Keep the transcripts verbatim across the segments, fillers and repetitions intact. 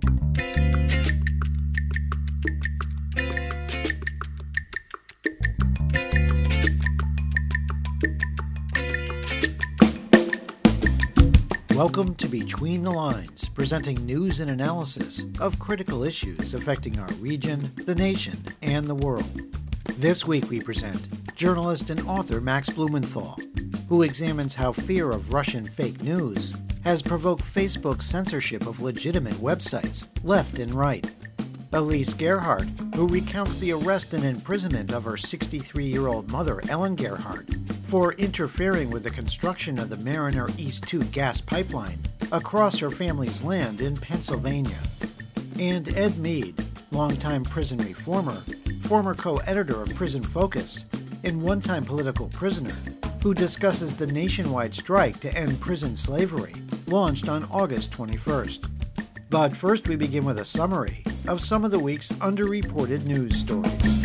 Welcome to Between the Lines, presenting news and analysis of critical issues affecting our region, the nation, and the world. This week we present journalist and author Max Blumenthal, who examines how fear of Russian fake news has provoked Facebook's censorship of legitimate websites, left and right. Elise Gerhardt, who recounts the arrest and imprisonment of her sixty-three-year-old mother, Ellen Gerhardt, for interfering with the construction of the Mariner East two gas pipeline across her family's land in Pennsylvania. And Ed Mead, longtime prison reformer, former co-editor of Prison Focus, and one-time political prisoner, who discusses the nationwide strike to end prison slavery, launched on August twenty-first. But first we begin with a summary of some of the week's underreported news stories.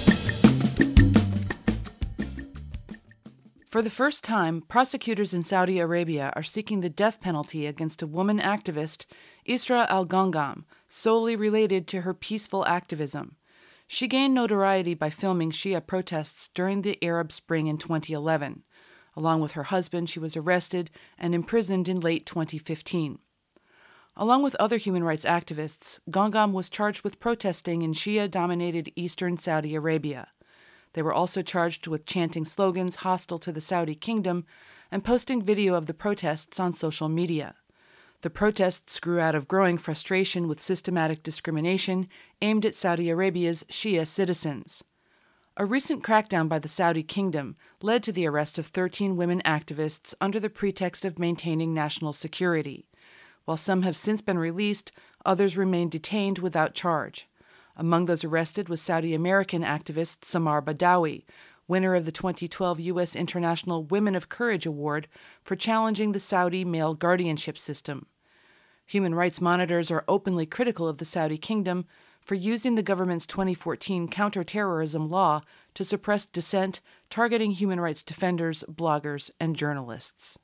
For the first time, prosecutors in Saudi Arabia are seeking the death penalty against a woman activist, Isra al-Ghangam, solely related to her peaceful activism. She gained notoriety by filming Shia protests during the Arab Spring in twenty eleven. Along with her husband, she was arrested and imprisoned in late twenty fifteen. Along with other human rights activists, Ghangam was charged with protesting in Shia-dominated eastern Saudi Arabia. They were also charged with chanting slogans hostile to the Saudi kingdom and posting video of the protests on social media. The protests grew out of growing frustration with systematic discrimination aimed at Saudi Arabia's Shia citizens. A recent crackdown by the Saudi kingdom led to the arrest of thirteen women activists under the pretext of maintaining national security. While some have since been released, others remain detained without charge. Among those arrested was Saudi American activist Samar Badawi, winner of the twenty twelve U S International Women of Courage Award for challenging the Saudi male guardianship system. Human rights monitors are openly critical of the Saudi kingdom for using the government's twenty fourteen counterterrorism law to suppress dissent, targeting human rights defenders, bloggers, and journalists.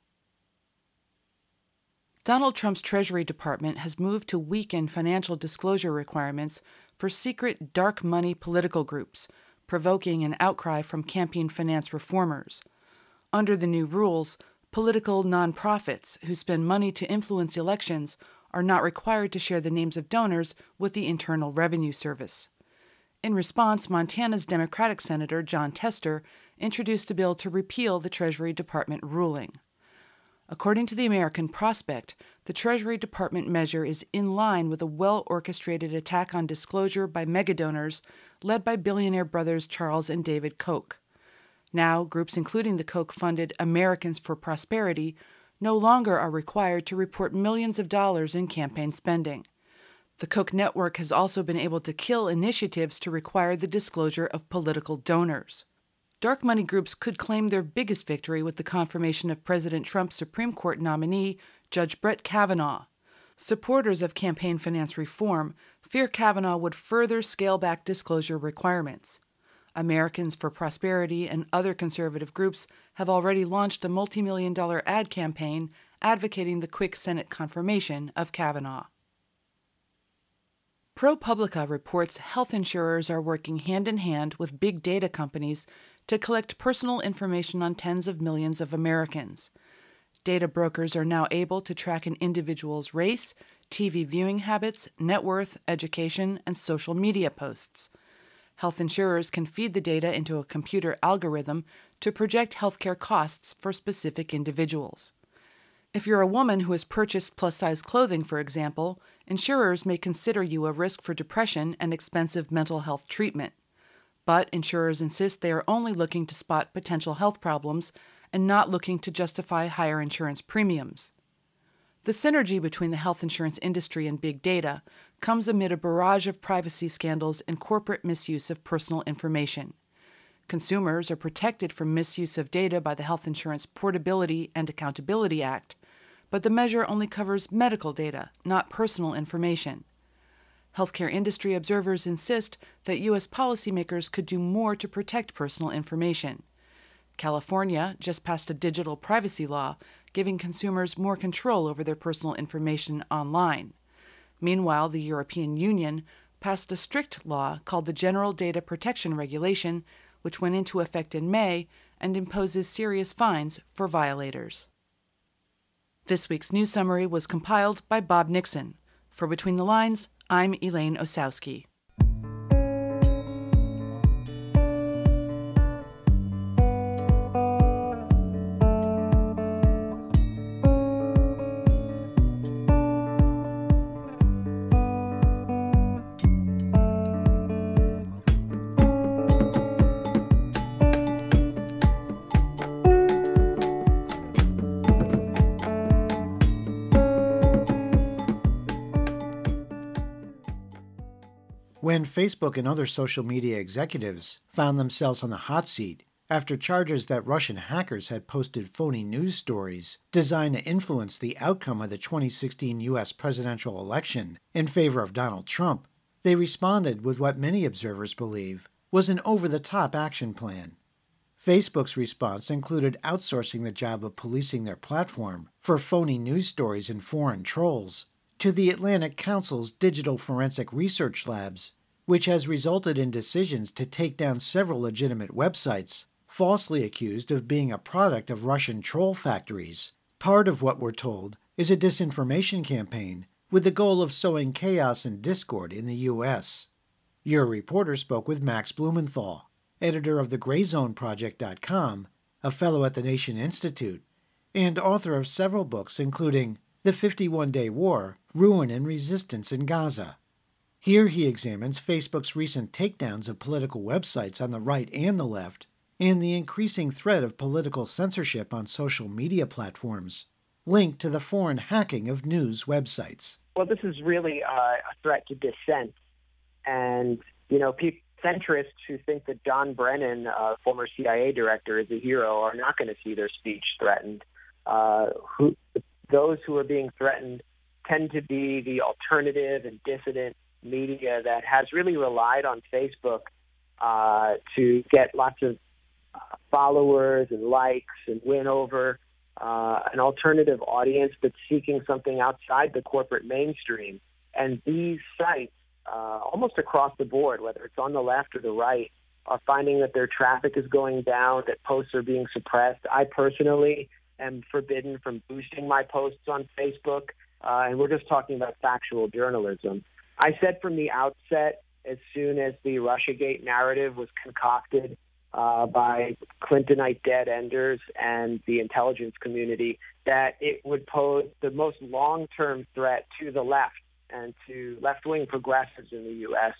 Donald Trump's Treasury Department has moved to weaken financial disclosure requirements for secret dark money political groups, provoking an outcry from campaign finance reformers. Under the new rules, political nonprofits who spend money to influence elections are not required to share the names of donors with the Internal Revenue Service. In response, Montana's Democratic Senator John Tester introduced a bill to repeal the Treasury Department ruling. According to the American Prospect, the Treasury Department measure is in line with a well-orchestrated attack on disclosure by megadonors led by billionaire brothers Charles and David Koch. Now, groups including the Koch-funded Americans for Prosperity no longer are required to report millions of dollars in campaign spending. The Koch network has also been able to kill initiatives to require the disclosure of political donors. Dark money groups could claim their biggest victory with the confirmation of President Trump's Supreme Court nominee, Judge Brett Kavanaugh. Supporters of campaign finance reform fear Kavanaugh would further scale back disclosure requirements. Americans for Prosperity and other conservative groups have already launched a multi-million dollar ad campaign advocating the quick Senate confirmation of Kavanaugh. ProPublica reports health insurers are working hand-in-hand with big data companies to collect personal information on tens of millions of Americans. Data brokers are now able to track an individual's race, T V viewing habits, net worth, education, and social media posts. Health insurers can feed the data into a computer algorithm to project healthcare costs for specific individuals. If you're a woman who has purchased plus-size clothing, for example, insurers may consider you a risk for depression and expensive mental health treatment. But insurers insist they are only looking to spot potential health problems and not looking to justify higher insurance premiums. The synergy between the health insurance industry and big data comes amid a barrage of privacy scandals and corporate misuse of personal information. Consumers are protected from misuse of data by the Health Insurance Portability and Accountability Act, but the measure only covers medical data, not personal information. Healthcare industry observers insist that U S policymakers could do more to protect personal information. California just passed a digital privacy law, giving consumers more control over their personal information online. Meanwhile, the European Union passed a strict law called the General Data Protection Regulation, which went into effect in May and imposes serious fines for violators. This week's news summary was compiled by Bob Nixon. For Between the Lines, I'm Elaine Osowski. When Facebook and other social media executives found themselves on the hot seat after charges that Russian hackers had posted phony news stories designed to influence the outcome of the twenty sixteen U S presidential election in favor of Donald Trump, they responded with what many observers believe was an over-the-top action plan. Facebook's response included outsourcing the job of policing their platform for phony news stories and foreign trolls to the Atlantic Council's Digital Forensic Research Labs, which has resulted in decisions to take down several legitimate websites falsely accused of being a product of Russian troll factories. Part of what we're told is a disinformation campaign with the goal of sowing chaos and discord in the U S. Your reporter spoke with Max Blumenthal, editor of the Gray Zone Project dot com, a fellow at the Nation Institute, and author of several books including The fifty-one day War, Ruin and Resistance in Gaza. Here he examines Facebook's recent takedowns of political websites on the right and the left, and the increasing threat of political censorship on social media platforms, linked to the foreign hacking of news websites. Well, this is really uh, a threat to dissent. And, you know, people, centrists who think that John Brennan, uh, former C I A director, is a hero are not going to see their speech threatened. Uh, who, those who are being threatened tend to be the alternative and dissident media that has really relied on Facebook uh, to get lots of uh, followers and likes and win over uh, an alternative audience that's seeking something outside the corporate mainstream. And these sites, uh, almost across the board, whether it's on the left or the right, are finding that their traffic is going down, that posts are being suppressed. I personally am forbidden from boosting my posts on Facebook, uh, and we're just talking about factual journalism. I said from the outset, as soon as the Russiagate narrative was concocted uh, by Clintonite dead-enders and the intelligence community, that it would pose the most long-term threat to the left and to left-wing progressives in the U S,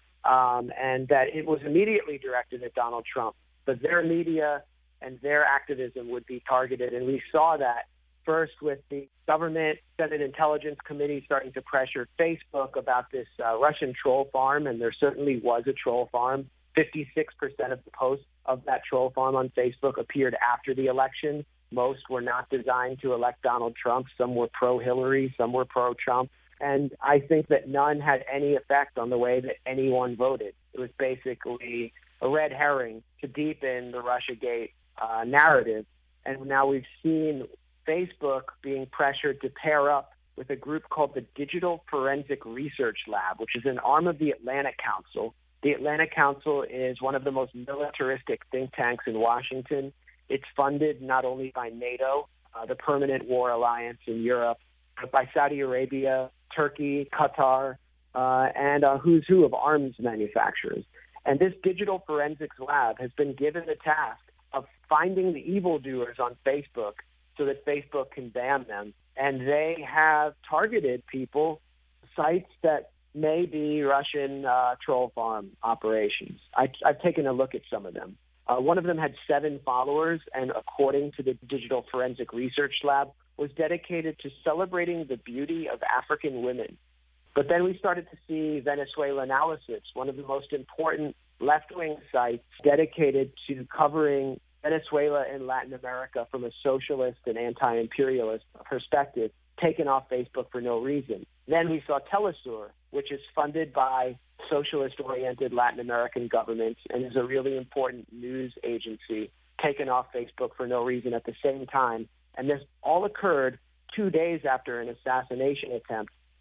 um, and that it was immediately directed at Donald Trump. But their media and their activism would be targeted, and we saw that first with the government Senate Intelligence Committee starting to pressure Facebook about this uh, Russian troll farm, and there certainly was a troll farm. fifty-six percent of the posts of that troll farm on Facebook appeared after the election. Most were not designed to elect Donald Trump. Some were pro-Hillary, some were pro-Trump. And I think that none had any effect on the way that anyone voted. It was basically a red herring to deepen the Russiagate uh, narrative. And now we've seen Facebook being pressured to pair up with a group called the Digital Forensic Research Lab, which is an arm of the Atlantic Council. The Atlantic Council is one of the most militaristic think tanks in Washington. It's funded not only by NATO, uh, the Permanent War Alliance in Europe, but by Saudi Arabia, Turkey, Qatar, uh, and a who's who of arms manufacturers. And this Digital Forensics Lab has been given the task of finding the evildoers on Facebook so that Facebook can ban them. And they have targeted people, sites that may be Russian uh, troll farm operations. I, I've taken a look at some of them. Uh, one of them had seven followers, and according to the Digital Forensic Research Lab, was dedicated to celebrating the beauty of African women. But then we started to see Venezuela Analysis, one of the most important left-wing sites dedicated to covering Venezuela and Latin America from a socialist and anti-imperialist perspective, taken off Facebook for no reason. Then we saw Telesur, which is funded by socialist-oriented Latin American governments and is a really important news agency, taken off Facebook for no reason at the same time. And this all occurred two days after an assassination attempt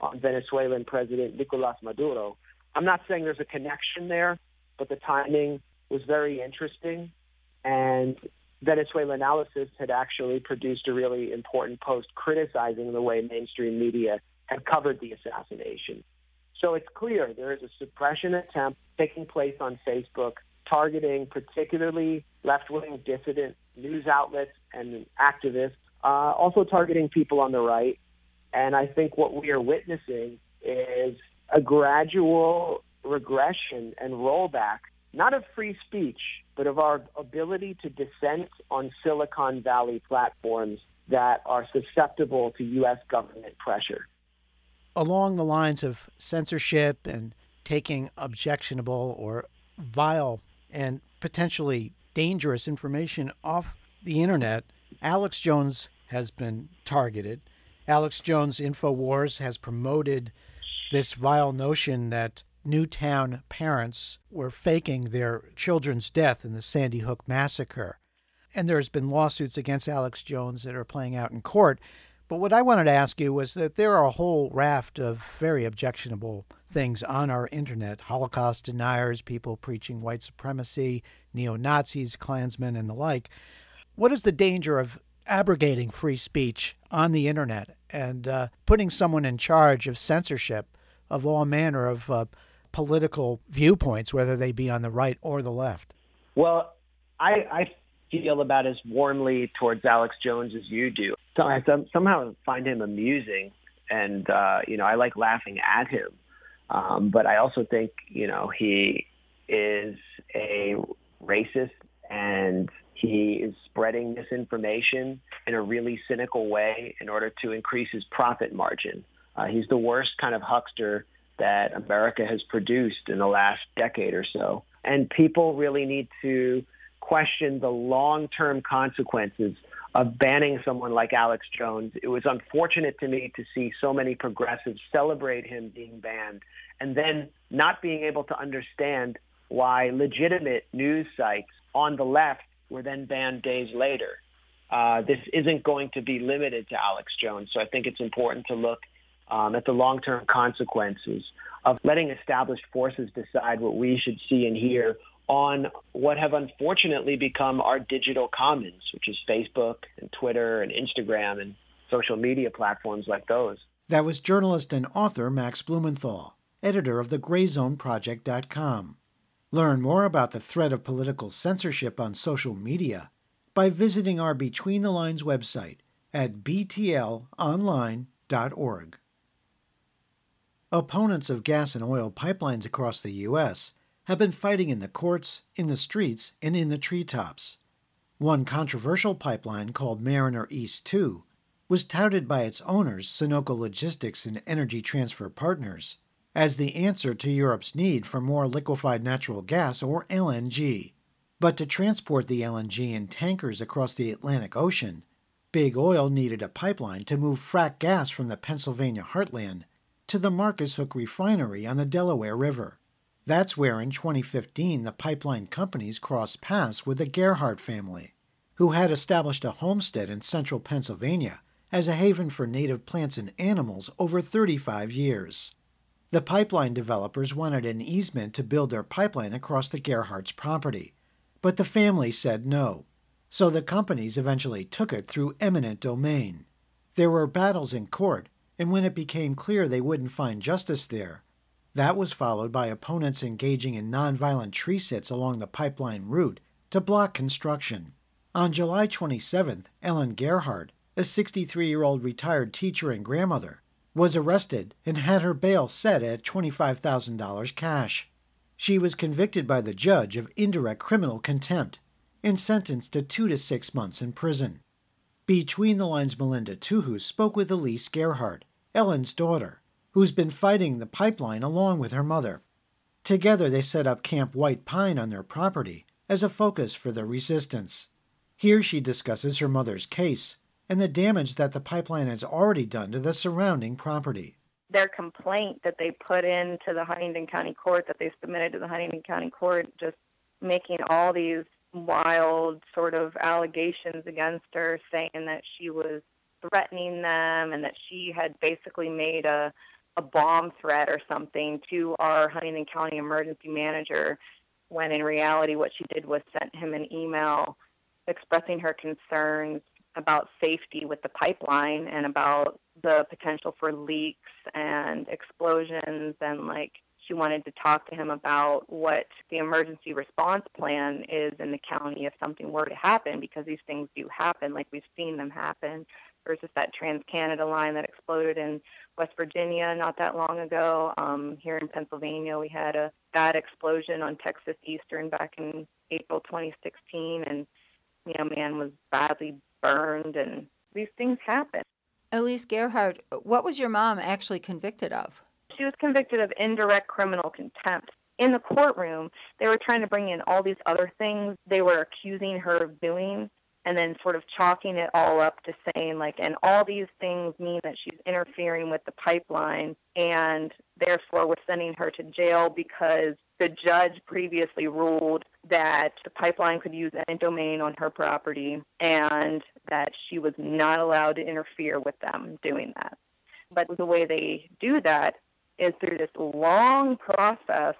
on Venezuelan President Nicolas Maduro. I'm not saying there's a connection there, but the timing was very interesting. And Venezuela Analysis had actually produced a really important post criticizing the way mainstream media had covered the assassination. So it's clear there is a suppression attempt taking place on Facebook, targeting particularly left-wing dissident news outlets and activists, uh, also targeting people on the right. And I think what we are witnessing is a gradual regression and rollback, not of free speech, but of our ability to dissent on Silicon Valley platforms that are susceptible to U S government pressure. Along the lines of censorship and taking objectionable or vile and potentially dangerous information off the internet, Alex Jones has been targeted. Alex Jones InfoWars has promoted this vile notion that Newtown parents were faking their children's death in the Sandy Hook massacre. And there's been lawsuits against Alex Jones that are playing out in court. But what I wanted to ask you was that there are a whole raft of very objectionable things on our internet: Holocaust deniers, people preaching white supremacy, neo-Nazis, Klansmen, and the like. What is the danger of abrogating free speech on the internet and uh, putting someone in charge of censorship of all manner of uh, political viewpoints, whether they be on the right or the left? Well, I, I feel about as warmly towards Alex Jones as you do. So I somehow find him amusing, and uh, you know, I like laughing at him. Um, but I also think, you know, he is a racist, and he is spreading misinformation in a really cynical way in order to increase his profit margin. Uh, he's the worst kind of huckster that America has produced in the last decade or so. And people really need to question the long-term consequences of banning someone like Alex Jones. It was unfortunate to me to see so many progressives celebrate him being banned and then not being able to understand why legitimate news sites on the left were then banned days later. Uh, this isn't going to be limited to Alex Jones, so I think it's important to look um, at the long-term consequences of letting established forces decide what we should see and hear on what have unfortunately become our digital commons, which is Facebook and Twitter and Instagram and social media platforms like those. That was journalist and author Max Blumenthal, editor of the gray zone project dot com. Learn more about the threat of political censorship on social media by visiting our Between the Lines website at b t l online dot org. Opponents of gas and oil pipelines across the U S have been fighting in the courts, in the streets, and in the treetops. One controversial pipeline, called Mariner East two, was touted by its owners, Sunoco Logistics and Energy Transfer Partners, as the answer to Europe's need for more liquefied natural gas, or L N G. But to transport the L N G in tankers across the Atlantic Ocean, Big Oil needed a pipeline to move frack gas from the Pennsylvania heartland to the Marcus Hook refinery on the Delaware River. That's where in twenty fifteen the pipeline companies crossed paths with the Gerhardt family, who had established a homestead in central Pennsylvania as a haven for native plants and animals over thirty-five years. The pipeline developers wanted an easement to build their pipeline across the Gerhardt's property, but the family said no, so the companies eventually took it through eminent domain. There were battles in court, and when it became clear they wouldn't find justice there, that was followed by opponents engaging in nonviolent tree sits along the pipeline route to block construction. On July twenty-seventh, Ellen Gerhardt, a sixty-three-year-old retired teacher and grandmother, was arrested and had her bail set at twenty-five thousand dollars cash. She was convicted by the judge of indirect criminal contempt and sentenced to two to six months in prison. Between the Lines' Melinda Tuhus spoke with Elise Gerhardt, Ellen's daughter, who's been fighting the pipeline along with her mother. Together they set up Camp White Pine on their property as a focus for the resistance. Here she discusses her mother's case and the damage that the pipeline has already done to the surrounding property. Their complaint that they put into the Huntingdon County Court, that they submitted to the Huntingdon County Court, just making all these wild sort of allegations against her, saying that she was threatening them and that she had basically made a a bomb threat or something to our Huntington County emergency manager, when in reality what she did was sent him an email expressing her concerns about safety with the pipeline and about the potential for leaks and explosions, and like she wanted to talk to him about what the emergency response plan is in the county if something were to happen, because these things do happen, like we've seen them happen, versus that Trans-Canada line that exploded in West Virginia not that long ago. Um, here in Pennsylvania, we had a bad explosion on Texas Eastern back in April twenty sixteen, and you know, man was badly burned, and these things happen. Elise Gerhardt, what was your mom actually convicted of? She was convicted of indirect criminal contempt. In the courtroom, they were trying to bring in all these other things they were accusing her of doing, and then sort of chalking it all up to saying, like, and all these things mean that she's interfering with the pipeline, and therefore we're sending her to jail because the judge previously ruled that the pipeline could use eminent domain on her property and that she was not allowed to interfere with them doing that. But the way they do that is through this long process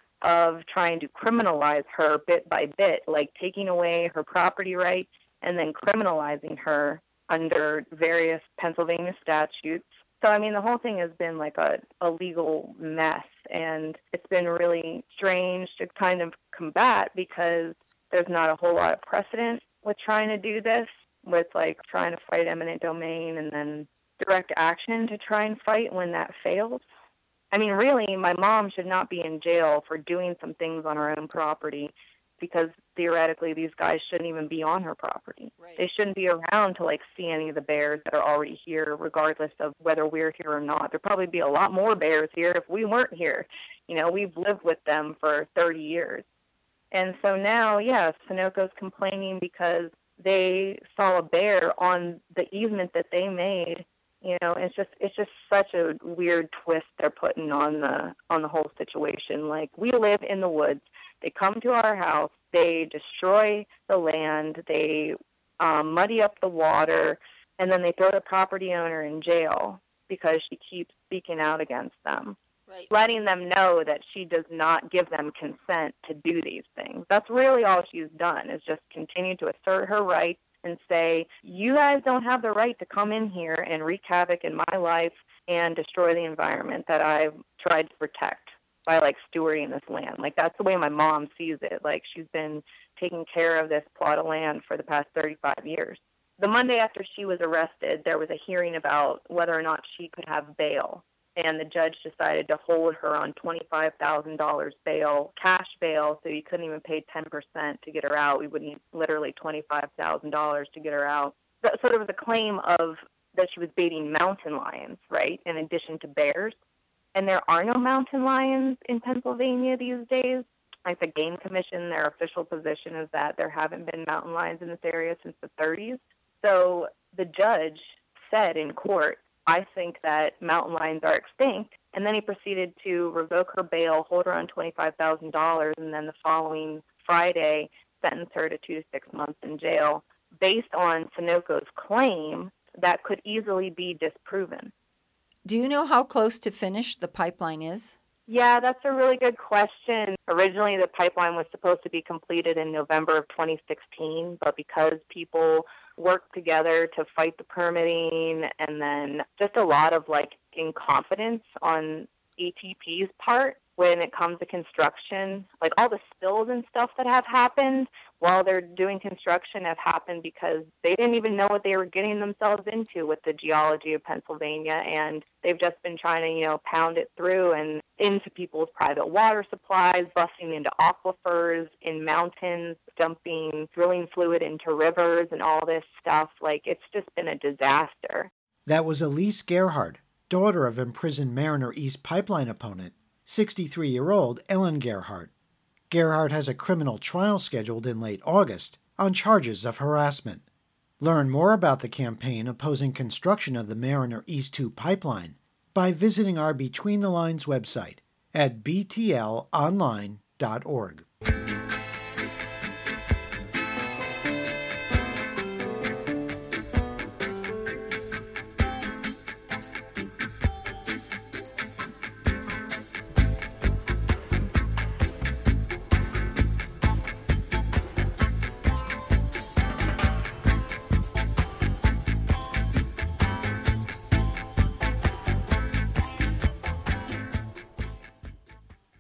of trying to criminalize her bit by bit, like taking away her property rights and then criminalizing her under various Pennsylvania statutes. So, I mean, the whole thing has been like a, a legal mess, and it's been really strange to kind of combat because there's not a whole lot of precedent with trying to do this, with like trying to fight eminent domain and then direct action to try and fight when that fails. I mean, really, my mom should not be in jail for doing some things on her own property, because theoretically these guys shouldn't even be on her property. Right. They shouldn't be around to like see any of the bears that are already here, regardless of whether we're here or not. There'd probably be a lot more bears here if we weren't here. You know, we've lived with them for thirty years. And so now, yeah, Sunoco's complaining because they saw a bear on the easement that they made. You know, it's just it's just such a weird twist they're putting on the on the whole situation. Like, we live in the woods. They come to our house, they destroy the land, they um, muddy up the water, and then they throw the property owner in jail because she keeps speaking out against them, right. Letting them know that she does not give them consent to do these things. That's really all she's done, is just continue to assert her rights and say, you guys don't have the right to come in here and wreak havoc in my life and destroy the environment that I've tried to protect by, like, stewarding this land. Like, that's the way my mom sees it. Like, she's been taking care of this plot of land for the past thirty-five years. The Monday after she was arrested, there was a hearing about whether or not she could have bail, and the judge decided to hold her on twenty-five thousand dollars bail, cash bail, so you couldn't even pay ten percent to get her out. We would need literally twenty-five thousand dollars to get her out. So there was a claim of that she was baiting mountain lions, right, in addition to bears. And there are no mountain lions in Pennsylvania these days. Like the Game Commission, their official position is that there haven't been mountain lions in this area since the thirties. So the judge said in court, I think that mountain lions are extinct. And then he proceeded to revoke her bail, hold her on twenty-five thousand dollars, and then the following Friday sentence her to two to six months in jail based on Sunoco's claim that could easily be disproven. Do you know how close to finish the pipeline is? Yeah, that's a really good question. Originally, the pipeline was supposed to be completed in November of twenty sixteen, but because people worked together to fight the permitting and then just a lot of, like, incompetence on A T P's part when it comes to construction, like all the spills and stuff that have happened while they're doing construction have happened because they didn't even know what they were getting themselves into with the geology of Pennsylvania, and they've just been trying to, you know, pound it through and into people's private water supplies, busting into aquifers in mountains, dumping drilling fluid into rivers and all this stuff. Like, it's just been a disaster. That was Elise Gerhardt, daughter of imprisoned Mariner East pipeline opponent, sixty-three-year-old Ellen Gerhardt. Gerhardt has a criminal trial scheduled in late August on charges of harassment. Learn more about the campaign opposing construction of the Mariner East two pipeline by visiting our Between the Lines website at b t l online dot org.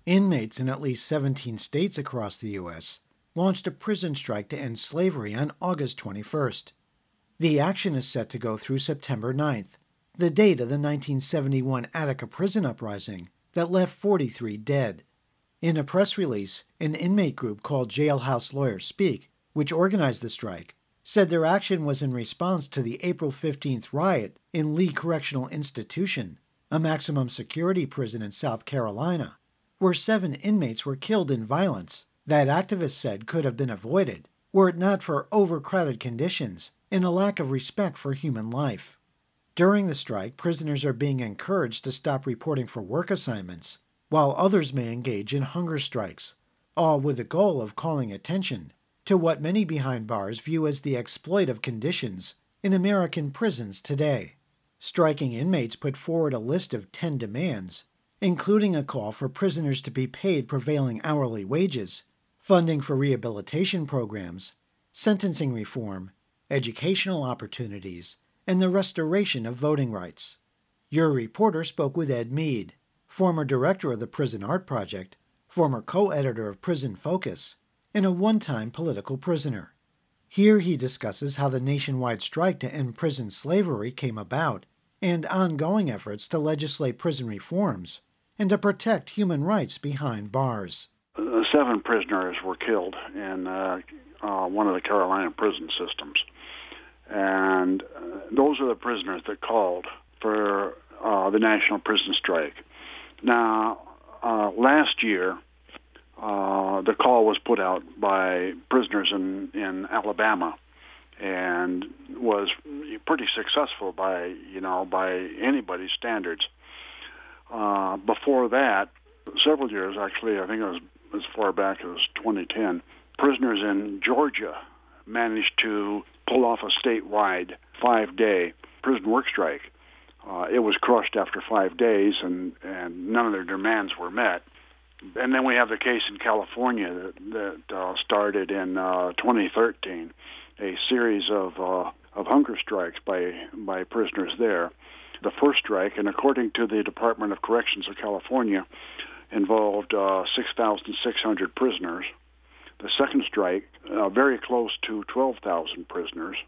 Inmates in at least seventeen states across the U S launched a prison strike to end slavery on August twenty-first. The action is set to go through September ninth, the date of the nineteen seventy-one Attica prison uprising that left forty-three dead. In a press release, an inmate group called Jailhouse Lawyers Speak, which organized the strike, said their action was in response to the April fifteenth riot in Lee Correctional Institution, a maximum security prison in South Carolina, where seven inmates were killed in violence that activists said could have been avoided were it not for overcrowded conditions and a lack of respect for human life. During the strike, prisoners are being encouraged to stop reporting for work assignments, while others may engage in hunger strikes, all with the goal of calling attention to what many behind bars view as the exploitive conditions in American prisons today. Striking inmates put forward a list of ten demands, including a call for prisoners to be paid prevailing hourly wages, funding for rehabilitation programs, sentencing reform, educational opportunities, and the restoration of voting rights. Your reporter spoke with Ed Mead, former director of the Prison Art Project, former co-editor of Prison Focus, and a one-time political prisoner. Here he discusses how the nationwide strike to end prison slavery came about and ongoing efforts to legislate prison reforms and to protect human rights behind bars. Uh, seven prisoners were killed in uh, uh, one of the Carolina prison systems. And uh, those are the prisoners that called for uh, the national prison strike. Now, uh, last year, uh, the call was put out by prisoners in, in Alabama and was pretty successful by, you know, by anybody's standards. Uh, before that, several years actually, I think it was as far back as twenty ten, prisoners in Georgia managed to pull off a statewide five-day prison work strike. Uh, it was crushed after five days, and, and none of their demands were met. And then we have the case in California that, that uh, started in uh, twenty thirteen, a series of uh, of hunger strikes by by prisoners there. The first strike, and according to the Department of Corrections of California, involved uh, six thousand six hundred prisoners. The second strike, uh, very close to twelve thousand prisoners.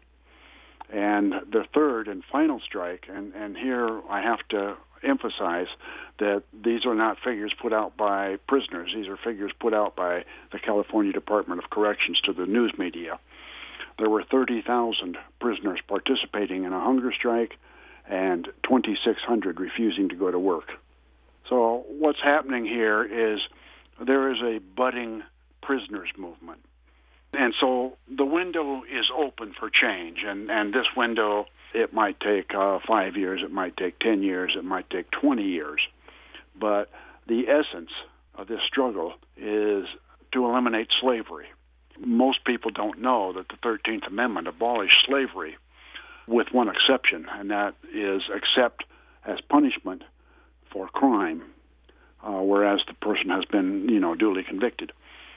And the third and final strike, and, and here I have to emphasize that these are not figures put out by prisoners. These are figures put out by the California Department of Corrections to the news media. There were thirty thousand prisoners participating in a hunger strike and twenty-six hundred refusing to go to work. So what's happening here is there is a budding prisoners movement. And so the window is open for change, and, and this window, it might take uh, five years, it might take ten years, it might take twenty years. But the essence of this struggle is to eliminate slavery. Most people don't know that the thirteenth Amendment abolished slavery with one exception, and that is except as punishment for crime, uh, whereas the person has been, you know, duly convicted.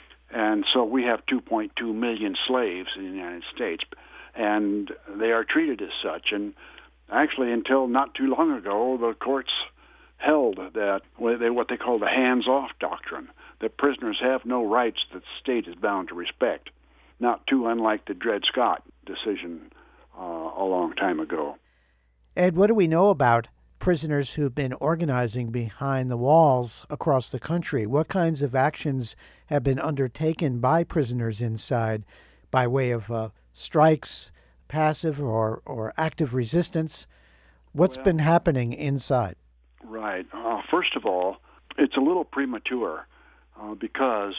And so we have two point two million slaves in the United States, and they are treated as such. And actually, until not too long ago, the courts held that what they, what they call the hands-off doctrine, that prisoners have no rights that the state is bound to respect, not too unlike the Dred Scott decision uh, a long time ago. Ed, what do we know about prisoners who've been organizing behind the walls across the country? What kinds of actions have been undertaken by prisoners inside by way of uh, strikes, passive or, or active resistance? What's well, been happening inside? Right. Uh, first of all, it's a little premature uh, because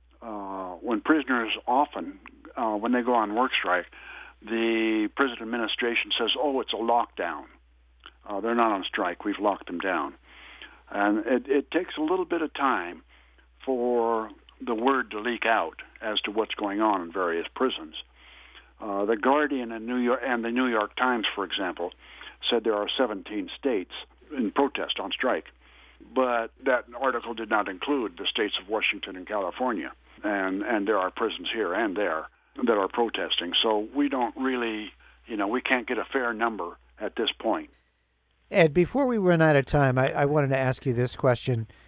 uh, when prisoners often, uh, when they go on work strike, the prison administration says, oh, it's a lockdown. Uh, they're not on strike. We've locked them down. And it, it takes a little bit of time for the word to leak out as to what's going on in various prisons. Uh, the Guardian and New York and the New York Times, for example, said there are seventeen states in protest on strike. But that article did not include the states of Washington and California. And, and there are prisons here and there that are protesting. So we don't really, you know, we can't get a fair number at this point. Ed, before we run out of time, I, I wanted to ask you this question.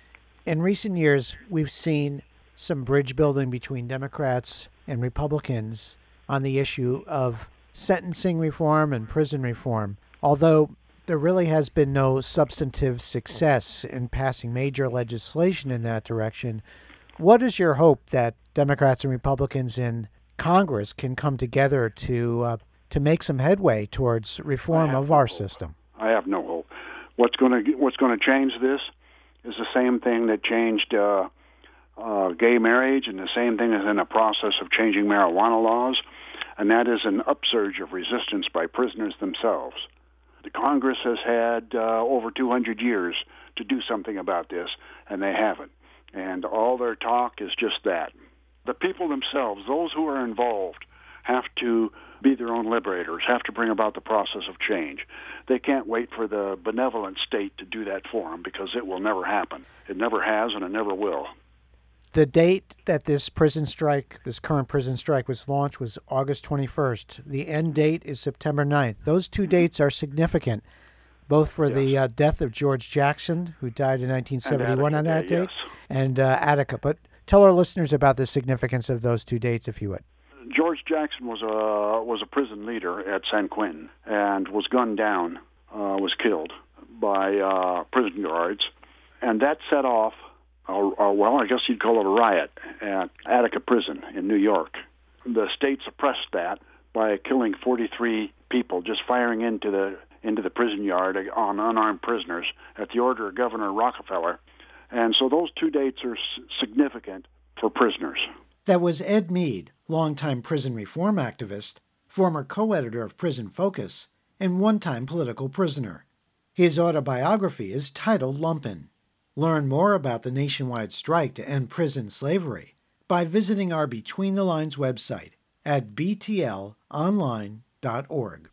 In recent years, we've seen some bridge building between Democrats and Republicans on the issue of sentencing reform and prison reform, although there really has been no substantive success in passing major legislation in that direction. What is your hope that Democrats and Republicans in Congress can come together to uh, to make some headway towards reform of no our hope. system? I have no hope. What's going to what's going to change this is the same thing that changed uh, uh, gay marriage, and the same thing is in the process of changing marijuana laws, and that is an upsurge of resistance by prisoners themselves. The Congress has had uh, over two hundred years to do something about this, and they haven't. And all their talk is just that. The people themselves, those who are involved, have to be their own liberators, have to bring about the process of change. They can't wait for the benevolent state to do that for them, because it will never happen. It never has, and it never will. The date that this prison strike, this current prison strike was launched was August twenty-first. The end date is September ninth. Those two dates are significant, both for yes. the uh, death of George Jackson, who died in nineteen seventy-one on that Day, date, yes. and uh, Attica. But tell our listeners about the significance of those two dates, if you would. George Jackson was a was a prison leader at San Quentin and was gunned down, uh, was killed by uh, prison guards, and that set off, a, a, well, I guess you'd call it a riot at Attica Prison in New York. The state suppressed that by killing forty-three people, just firing into the into the prison yard on unarmed prisoners at the order of Governor Rockefeller, and so those two dates are s- significant for prisoners. That was Ed Mead, longtime prison reform activist, former co-editor of Prison Focus, and one-time political prisoner. His autobiography is titled Lumpen. Learn more about the nationwide strike to end prison slavery by visiting our Between the Lines website at b t l online dot org.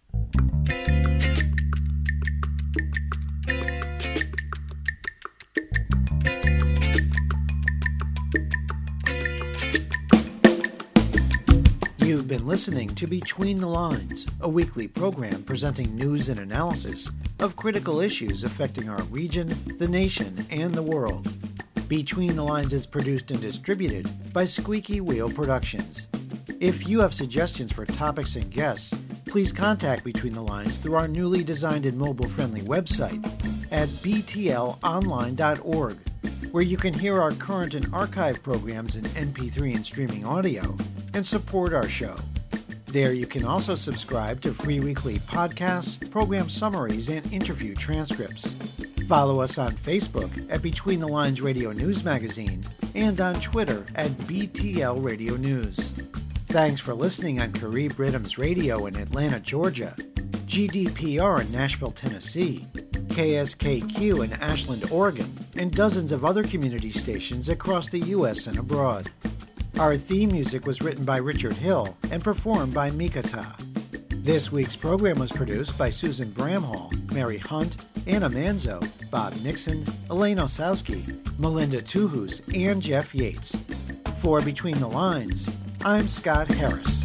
You've been listening to Between the Lines, a weekly program presenting news and analysis of critical issues affecting our region, the nation, and the world. Between the Lines is produced and distributed by Squeaky Wheel Productions. If you have suggestions for topics and guests, please contact Between the Lines through our newly designed and mobile-friendly website at b t l online dot org, where you can hear our current and archive programs in M P three and streaming audio, and support our show. There you can also subscribe to free weekly podcasts, program summaries, and interview transcripts. Follow us on Facebook at Between the Lines Radio News Magazine and on Twitter at B T L Radio News. Thanks for listening on Carib Rhythms Radio in Atlanta, Georgia, G D P R in Nashville, Tennessee, K S K Q in Ashland, Oregon, and dozens of other community stations across the U S and abroad. Our theme music was written by Richard Hill and performed by Mikata. This week's program was produced by Susan Bramhall, Mary Hunt, Anna Manzo, Bob Nixon, Elaine Osowski, Melinda Tuhus, and Jeff Yates. For Between the Lines, I'm Scott Harris.